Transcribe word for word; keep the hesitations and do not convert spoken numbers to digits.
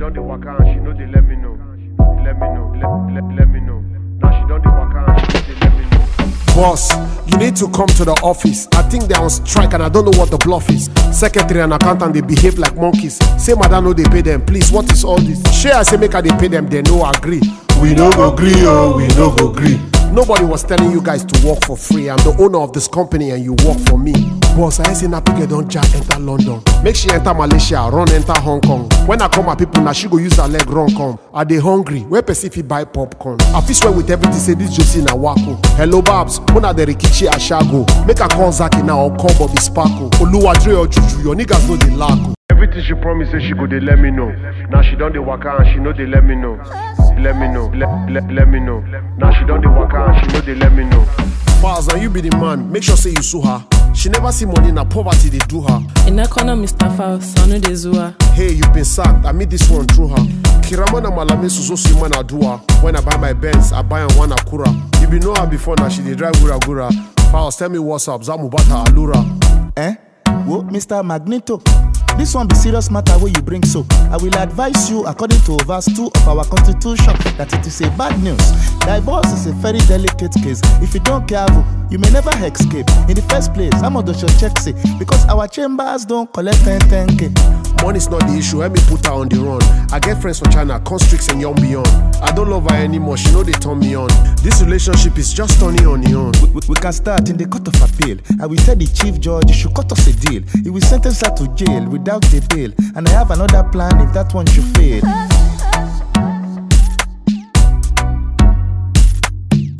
don't dey waka and she know they let me know. Let me know, let, let, let me know. Now she don't dey waka and she know they let me know. Boss, you need to come to the office. I think they're on strike and I don't know what the bluff is. Secretary and accountant, they behave like monkeys. Say madam no they pay them, please, what is all this? Share I say make her they pay them, they no agree. We no go agree, oh, we no go agree. Nobody was telling you guys to work for free. I'm the owner of this company and you work for me. Boss, I say Napike don't jack enter London. Make she enter Malaysia, run enter Hong Kong. When I come my people, now she go use her leg run come. Are they hungry? Where Pacific buy popcorn? I feel swear with everything, say this Josie na wako. Hello Babs, una the Rikichi Ashago. Make her call Zaki now or call Bobby Sparkle. Oluwadre or Juju, your niggas know the lack. Everything she promised say she go they let me know. Now she don't dey waka and she know they let me know. Let me know, let, let, let me know. Now she don't dey waka and she know they let me know. Files, and you be the man, make sure say you sue her. She never see money in her poverty, they do her. In that corner, Mister Files, I know they zua. Hey, you been sacked, I made this one through her. Kiramana malame suzo siman adua. When I buy my Benz, I buy on one Akura. You be know her before now, she dey drive gura gura. Files, tell me what's up, Zamubata Alura. Eh? Whoa, Mister Magneto. This one be serious matter where you bring so. I will advise you according to verse two of our constitution that it is a bad news. Divorce is a very delicate case. If you don't care, you may never escape. In the first place, I'm on the show check say because our chambers don't collect ten ten K. Money's not the issue, let me put her on the run. I get friends for China, Constricts and Young Beyond. I don't love her anymore, she know they turn me on. This relationship is just turning on the on. We, we, we can start in the court of appeal. I will tell the chief judge he should cut us a deal. He will sentence her to jail without the bail. And I have another plan if that one should fail.